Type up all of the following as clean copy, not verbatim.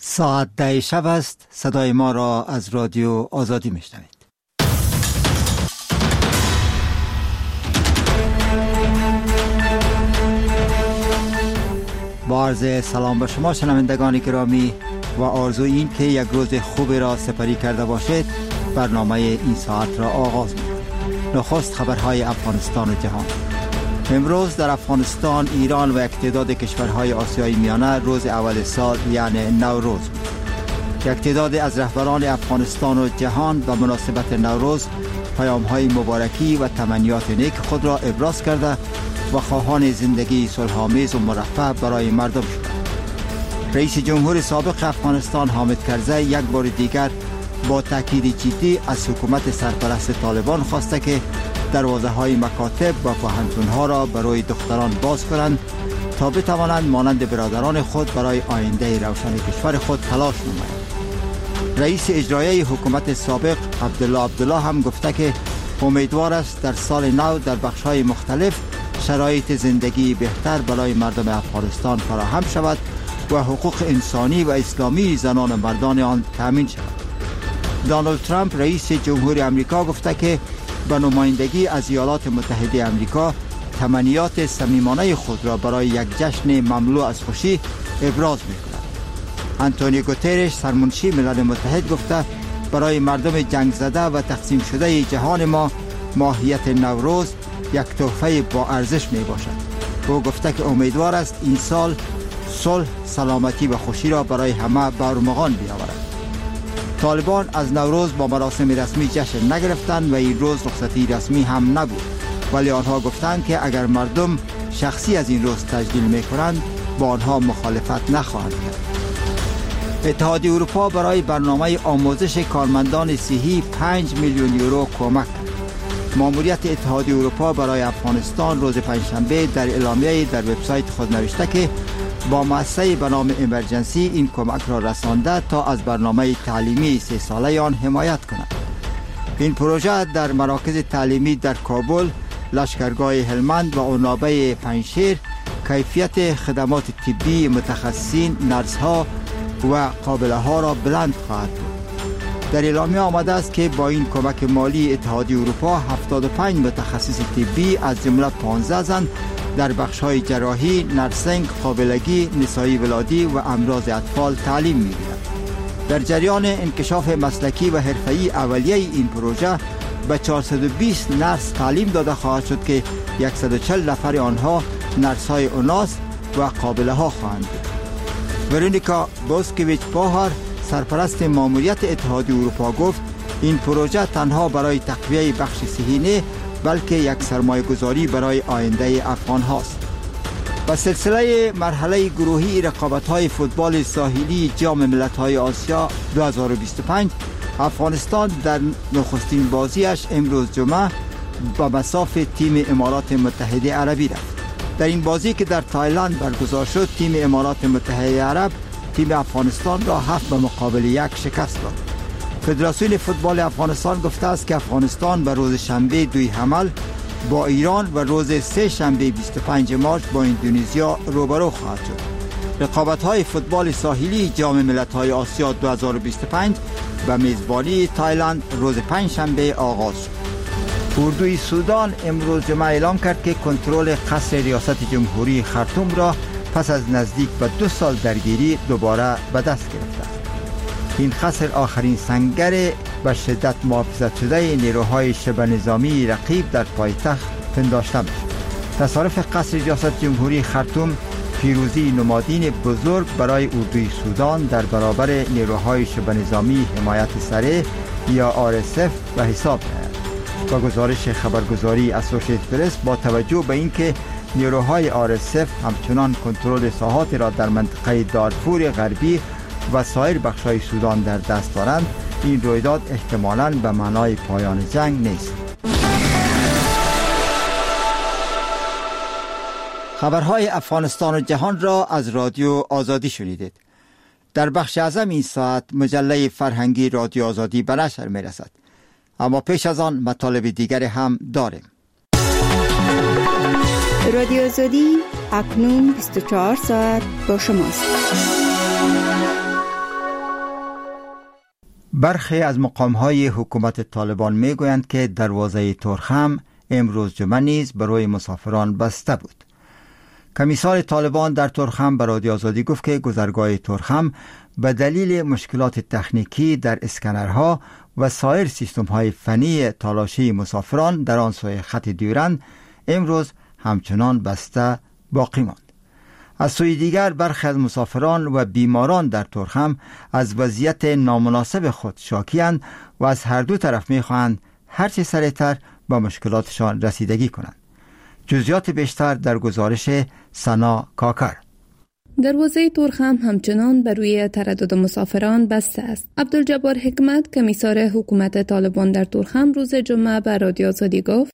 ساعت 10 شب است. صدای ما را از رادیو آزادی میشنوید. با عرض سلام به شما شنوندگان گرامی و آرزوی این که یک روز خوب را سپری کرده باشید، برنامه این ساعت را آغاز می‌کنیم. نخست خبرهای افغانستان و جهان. امروز در افغانستان، ایران و یک تعداد کشورهای آسیای میانه روز اول سال یعنی نوروز بود. یک تعداد از رهبران افغانستان و جهان به مناسبت نوروز پیام‌های مبارکی و تمنیات نیک خود را ابراز کرده و خواهان زندگی صلح‌آمیز و مرفه برای مردم شد. رئیس جمهور سابق افغانستان حامد کرزی یک بار دیگر با تاکید جدی از حکومت سرپرست طالبان خواسته که دروازه‌های مکاتب و پوهنتون‌ها را برای دختران باز کنند تا بتوانند مانند برادران خود برای آینده روشن کشور خود تلاش نمایند. رئیس اجرایی حکومت سابق عبدالله هم گفته که امیدوار است در سال نو در بخش‌های مختلف شرایط زندگی بهتر برای مردم افغانستان فراهم شود و حقوق انسانی و اسلامی زنان و مردان آن تامین شود. دونالد ترامپ رئیس جمهور آمریکا گفته که به نمایندگی از ایالات متحده آمریکا تمنیات صمیمانه خود را برای یک جشن مملو از خوشی ابراز می‌کند. آنتونیو گوترش سرمنشی ملل متحد گفته برای مردم جنگ زده و تقسیم شده جهان ما ماهیت نوروز یک تحفه با ارزش می باشد. او گفته که امیدوار است این سال صلح، سلامتی و خوشی را برای همه به ارمغان بیاورد. طالبان از نوروز با مراسم رسمی جشن نگرفتند و این روز رخصتی رسمی هم نبود، ولی آنها گفتند که اگر مردم شخصی از این روز تجلیل می کنند با آنها مخالفت نخواهند کرد. اتحادیه اروپا برای برنامه آموزش کارمندان صحی 5 میلیون یورو کمک کرد. ماموریت اتحادیه اروپا برای افغانستان روز پنجشنبه در اعلامیه در وبسایت خود نوشته که با مؤسسه به نام امرجنسی این کمک را رسانده تا از برنامه تعلیمی 3 ساله آن حمایت کند. این پروژه در مراکز تعلیمی در کابل، لشکرگاه هلمند و عنابه پنجشیر کیفیت خدمات طبی متخصصین، نرس‌ها و قابله ها را بلند خواهد بود. در اعلامیه آمده است که با این کمک مالی اتحادیه اروپا 75 متخصص طبی از جمله 15 زن در بخش‌های جراحی، نرسینگ، قابلگی، نسایی ولادی و امراض اطفال تعلیم می‌گیرند. در جریان انکشاف مسلکی و حرفه‌ای اولیه این پروژه به 420 نرس تعلیم داده خواهد شد که 140 نفر آنها نرس‌های اوناس و قابله‌ها خواهند بود. ورونیکا بوسکویچ پاهر سرپرست ماموریت اتحادیه اروپا گفت این پروژه تنها برای تقویه بخش صحی نه، بلکه یک سرمایه گذاری برای آینده افغان هاست. و سلسله مرحله گروهی رقابت‌های فوتبال ساحلی جام ملت‌های آسیا 2025 افغانستان در نخستین بازیش امروز جمعه با مصاف تیم امارات متحده عربی رفت. در این بازی که در تایلند برگزار شد، تیم امارات متحده عرب تیم افغانستان را 7-1 شکست داد. فدراسیون فوتبال افغانستان گفته است که افغانستان به روز شنبه 2 حمل با ایران و روز 3 شنبه 25 مارس با اندونزیا روبرو خواهد شد. رقابت‌های فوتبال ساحلی جام ملت‌های آسیا 2025 به میزبانی تایلند روز 5 شنبه آغاز شد. اردوی سودان امروز جمعه اعلام کرد که کنترل قصر ریاست جمهوری خرطوم را پس از نزدیک به 2 سال درگیری دوباره به دست گرفته است. این قصر آخرین سنگر به شدت محافظت شده نیروهای شبه نظامی رقیب در پایتخت پنداشته می‌شد. تصارف قصر ریاست جمهوری خرطوم پیروزی نمادین بزرگ برای اردوی سودان در برابر نیروهای شبه نظامی حمایت سره یا RSF به حساب می‌آید. با گزارش خبرگزاری اسوسییتد پرس با توجه به اینکه نیروهای RSF همچنان کنترل ساحات را در منطقه دارفور غربی و سایر بخش‌های سودان در دست دارند، این رویداد احتمالاً به معنای پایان جنگ نیست. خبرهای افغانستان و جهان را از رادیو آزادی شنیدید. در بخش اعظم این ساعت مجله فرهنگی رادیو آزادی به نشر می‌رسد. اما پیش از آن مطالب دیگر هم داریم. رادیو آزادی اکنون 24 ساعت با شماست. برخی از مقام‌های حکومت طالبان می‌گویند که دروازه ترخم امروز جمعه نیز برای مسافران بسته بود. کمیسار طالبان در ترخم به رادیو آزادی گفت که گذرگاه ترخم به دلیل مشکلات تکنیکی در اسکنرها و سایر سیستم‌های فنی تالاشی مسافران در آن سوی خط دیورند امروز همچنان بسته باقی ماند. از سوی دیگر برخی از مسافران و بیماران در ترخم از وضعیت نامناسب خود شاکی‌اند و از هر دو طرف می‌خواهند هرچه سریعتر با مشکلاتشان رسیدگی کنند. جزئیات بیشتر در گزارش سنا کاکر. دروازه ترخم همچنان بر روی تردد مسافران بسته است. عبدالجبار حکمت کمیسار حکومت طالبان در ترخم روز جمعه به رادیو آزادی گفت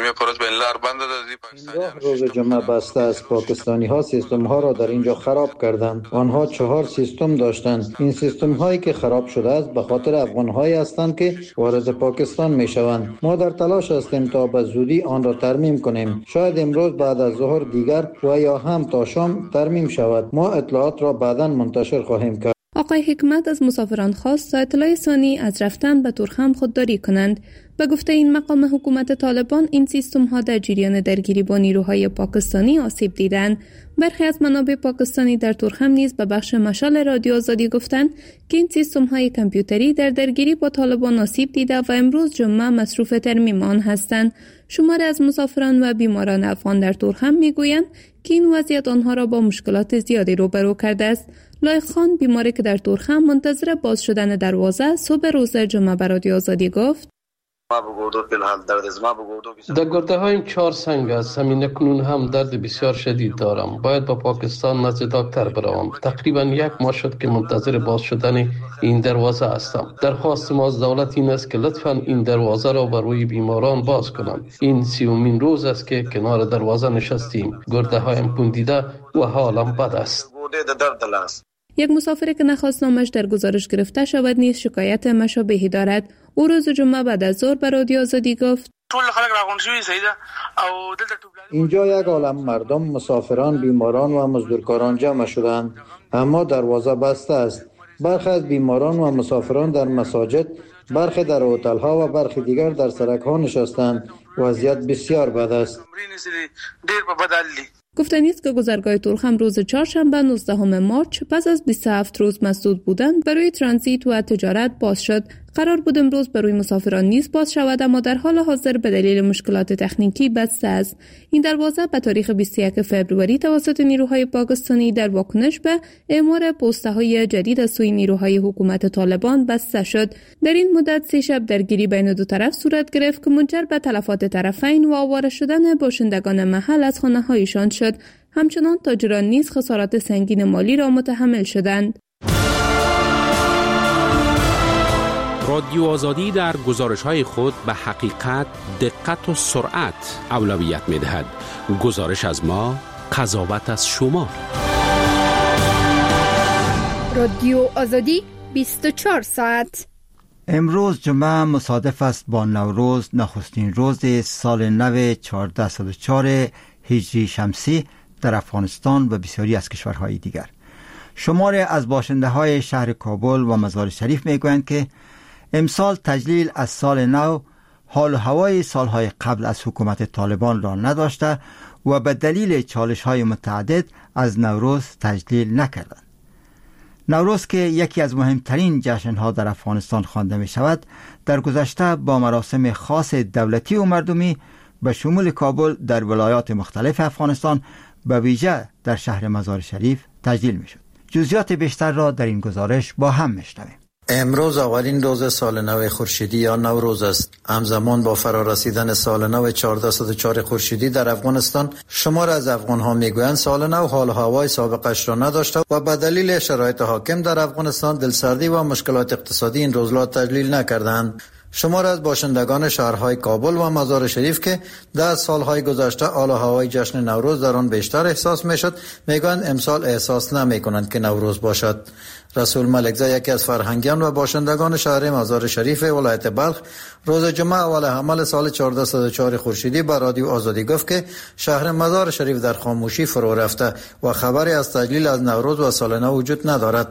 روز جمعه بسته است. پاکستانی ها سیستم ها را در اینجا خراب کردند. آنها 4 سیستم داشتند. این سیستم هایی که خراب شده است به خاطر افغان هایی هستند که وارد پاکستان می شوند. ما در تلاش هستیم تا به زودی آن را ترمیم کنیم. شاید امروز بعد از ظهر دیگر و یا هم تا شام ترمیم شود. ما اطلاعات را بعداً منتشر خواهیم کرد. آقای حکمت از مسافران خواست تا اطلاع ثانی از رفتن به ترخم خودداری کنند. به گفته این مقام حکومت طالبان این سیستم ها در جریان درگیری با نیروهای پاکستانی آسیب دیدند. برخی از منابع پاکستانی در ترخم نیز به بخش مشال رادیو آزادی گفتند که این سیستم های کامپیوتری در درگیری با طالبان آسیب دیده و امروز جمعه مصروف ترمیم آن هستند. شماری از مسافران و بیماران افغان در ترخم میگویند که این وضعیت آنها را با مشکلات زیادی روبرو کرده است. لایق خان بیماری که در ترخم منتظر باز شدن دروازه صبح روز جمعه به رادیو آزادی گفت در گرده هایم 4 سنگ است. همین اکنون هم درد بسیار شدید دارم. باید با پاکستان نزد دکتر بروم. تقریبا 1 ماه شد که منتظر باز شدن این دروازه هستم. درخواست ما از دولت این است که لطفاً این دروازه را برای بیماران باز کنند. این 30مین روز است که کنار دروازه نشستیم. گرده هایم پوندیده و حالم بد است. یک مسافری که نخواست نامش در گزارش گرفته شود نیز شکایت مشابهی دارد. او روز جمعه بعد از ظهر به رادیو آزادی گفت اینجا یک عالم مردم، مسافران، بیماران و مزدورکاران جمع شدند، اما دروازه بسته است. برخی از بیماران و مسافران در مساجد، برخی در هتل ها و برخی دیگر در سرک ها نشستند. وضعیت بسیار بد است. گفته نیست که گذرگاه ترخم روز چهارشنبه 19 مارچ پس از 27 روز مسدود بودن برای ترانزیت و تجارت باز شد. قرار بود امروز برای مسافران نیز باز شود، اما در حال حاضر به دلیل مشکلات تکنیکی بسته است. این دروازه به تاریخ 21 فوریه توسط نیروهای پاکستانی در واکنش به اعمار پسته‌های جدید از سوی نیروهای حکومت طالبان بسته شد. در این مدت 3 شب درگیری بین دو طرف صورت گرفت که منجر به تلفات طرفین و آواره شدن باشندگان محل از خانه‌هایشان شد. همچنان تاجران نیز خسارات سنگین مالی را متحمل شدند. رادیو آزادی در گزارش‌های خود به حقیقت، دقت و سرعت اولویت می‌دهد. گزارش از ما، قضاوت از شما. رادیو آزادی 24 ساعت. امروز جمعه مصادف است با نوروز، نخستین روز سال نو 1404 هجری شمسی در افغانستان و بسیاری از کشورهای دیگر. شماری از باشنده‌های شهر کابل و مزار شریف می‌گویند که امسال تجلیل از سال نو حال و هوای سالهای قبل از حکومت طالبان را نداشته و به دلیل چالش‌های متعدد از نوروز تجلیل نکردند. نوروز که یکی از مهمترین جشن‌ها در افغانستان خوانده می‌شود، در گذشته با مراسم خاص دولتی و مردمی به شمول کابل در ولایات مختلف افغانستان، به ویژه در شهر مزار شریف تجلیل می‌شد. جزئیات بیشتر را در این گزارش با هم می‌شنویم. امروز اولین روز سال نو خورشیدی یا نوروز است. همزمان با فرارسیدن سال نو 1404 خورشیدی در افغانستان، شمار از افغان‌ها میگویند سال نو حال و هوای سابقش را نداشته و به دلیل شرایط حاکم در افغانستان دلسردی و مشکلات اقتصادی این روز را تجلیل نکردند. شمار از باشندگان شهرهای کابل و مزار شریف که در سالهای گذشته حال و هوای جشن نوروز در آن بیشتر احساس میشد، میگویند امسال احساس نمیکنند که نوروز باشد. رسول ملکزی، یکی از فرهنگیان و باشندگان شهر مزار شریف ولایت بلخ، روز جمعه اول حمل سال 1404 خورشیدی به رادیو آزادی گفت که شهر مزار شریف در خاموشی فرو رفته و خبری از تجلیل از نوروز و سال نو وجود ندارد.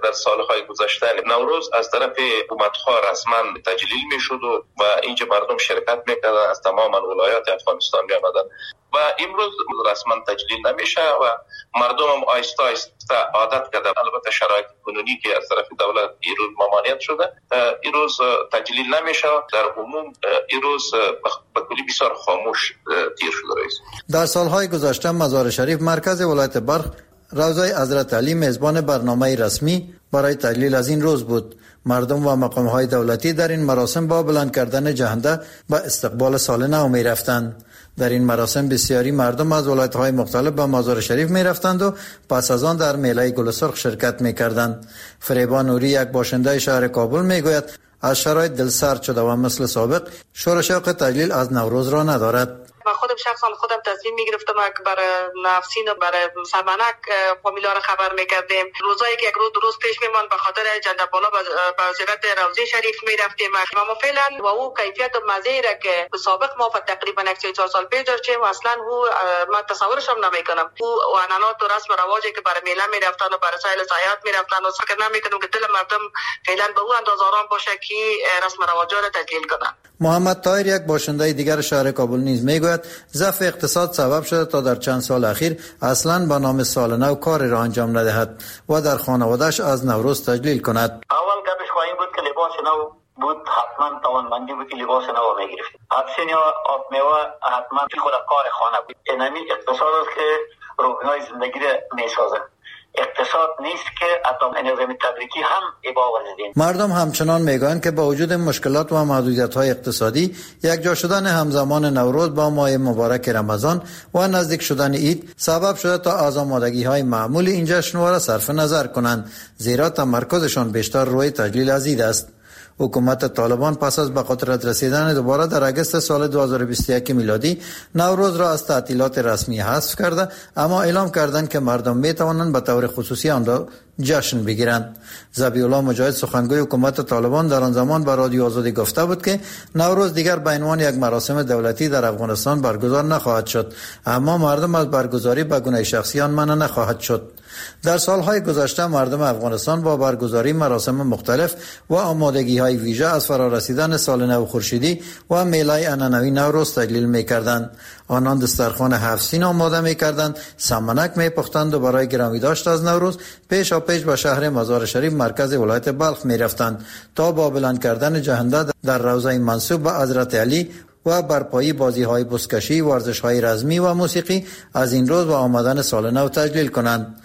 در سالهای گذشته نوروز از طرف حکومت‌ها رسما تجلیل می‌شد و اینجا مردم شرکت می‌کردند، از تمام ولایات افغانستان می‌آمدند و امروز رسما تجلیل نمیشه و مردم هم آیسته آیسته عادت کرده. البته شرایط کنونی که از طرف دولت این روز ممانعت شده، این روز تجلیل نمیشه. در عموم این روز به کلی بسیار خاموش تیر شده رئیس. در سالهای گذشته مزار شریف مرکز ولایت بلخ روضه حضرت علی میزبان برنامه رسمی برای تجلیل از این روز بود. مردم و مقام‌های دولتی در این مراسم با بلند کردن جهنده به استقبال سال نو می رفتند. در این مراسم بسیاری مردم از ولایت‌های مختلف به مزار شریف می رفتند و پس از آن در میله گل سرخ شرکت می کردند. فریبا نوری، یک باشنده شهر کابل، می گوید از شرایط دلسرد شده و مثل سابق شور و شوق تجلیل از نوروز را ندارد. من خودم شخصا تصمیم میگرفتم که برای نفسین و برای سمنک فامیلا را خبر میکردیم. روزایی که یک روز درست پیش میمان به خاطر جنده بالا به زیارت روضه شریف میرفتیم و فعلا و او کیفیت و مزه را که به سابق ما تقریبا 4 سال پیش داشتیم اصلا او من تصورش هم نمیکنم. او عنعنات و رسم و رواجی که برای میله میرفتن و برای سایل سیاحت میرفتن و فکر نمیکنم که دل مردم فعلا به او اندازه آرام باشه که رسم و رواجات را تجلیل کنن. محمد طاهر، یک باشنده دیگر شهر کابل، نیز میگوید ضعف اقتصاد سبب شده تا در چند سال اخیر اصلا با نام سال نو کاری را انجام ندهد و در خانواده‌اش از نوروز تجلیل کند. اول گپش خواهیم بود که لباس نو بود، حتما توانمندی بود که لباس نو میگرفت. حدسین یا آب میوه حتما خود کار خانه بود. اینمی اقتصاد است که روحنای زندگی را میسازه. اقتصاد نیست که حتی نظام تبریکی هم اباوزدین. مردم همچنان میگویند که با وجود مشکلات و محدودیت‌های اقتصادی، یکجا شدن همزمان نوروز با ماه مبارک رمضان و نزدیک شدن عید سبب شده تا از آمادگی‌های معمول این جشنواره را صرف نظر کنند، زیرا تمرکزشان بیشتر روی تجلیل از عید است. حکومت طالبان پس از به قدرت رسیدن دوباره در اگست سال 2021 میلادی نوروز را از تعطیلات رسمی حذف کرده، اما اعلام کردند که مردم می توانند به طور خصوصی آن را جشن بگیرند. ذبیح الله مجاهد، سخنگوی حکومت طالبان، در آن زمان به رادیو آزادی گفته بود که نوروز دیگر به عنوان یک مراسم دولتی در افغانستان برگزار نخواهد شد، اما مردم از برگزاری به گونه شخصی آن منع نخواهد شد. در سالهای گذشته مردم افغانستان با برگزاری مراسم مختلف و آمادگی‌های ویژه از فرارسیدن سال نو خورشیدی و میله عنعنوی نوروز تجلیل می‌کردند. آنان دسترخوان 7 سین آماده می‌کردند، سمنک می‌پختند و برای گرامی داشت از نوروز پیش به شهر مزار شریف مرکز ولایت بلخ می‌رفتند تا با بلند کردن جهنده در روضه منسوب به حضرت علی و برپایی بازی‌های بزکشی، ورزش‌های رزمی و موسیقی از این روز و آمدن سال نو تجلیل کنند.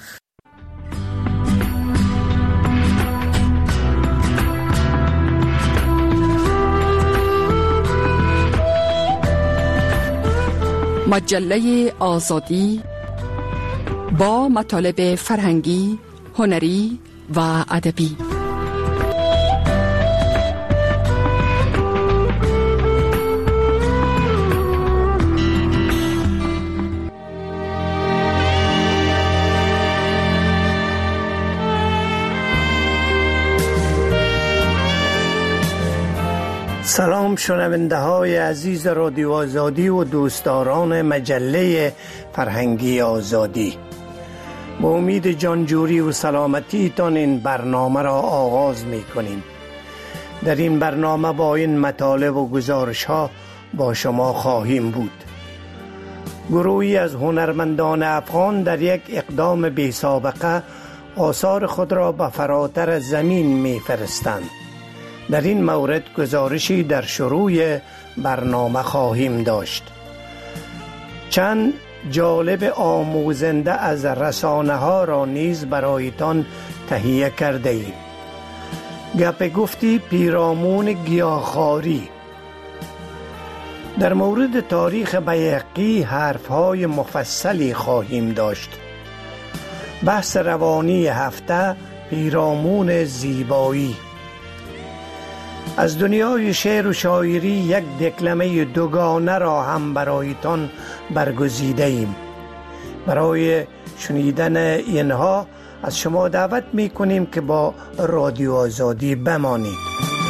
مجله آزادی با مطالب فرهنگی، هنری و ادبی. سلام شنونده های عزیز رادیو آزادی و دوستداران مجله فرهنگی آزادی. با امید جانجوری و سلامتی تان این برنامه را آغاز می کنیم. در این برنامه با این مطالب و گزارش ها با شما خواهیم بود. گروهی از هنرمندان افغان در یک اقدام بی سابقه آثار خود را به فراتر زمین می فرستند. در این مورد گزارشی در شروع برنامه خواهیم داشت. چند جالب آموزنده از رسانه ها را نیز برایتان تهیه کرده ایم. گپ گفتی پیرامون گیاهخواری. در مورد تاریخ بیهقی حرفهای مفصلی خواهیم داشت. بحث روانی هفته پیرامون زیبایی. از دنیای شعر و شاعری یک دکلمه دوگانه را هم برایتان برگزیده ایم. برای شنیدن اینها از شما دعوت می کنیم که با رادیو آزادی بمانید.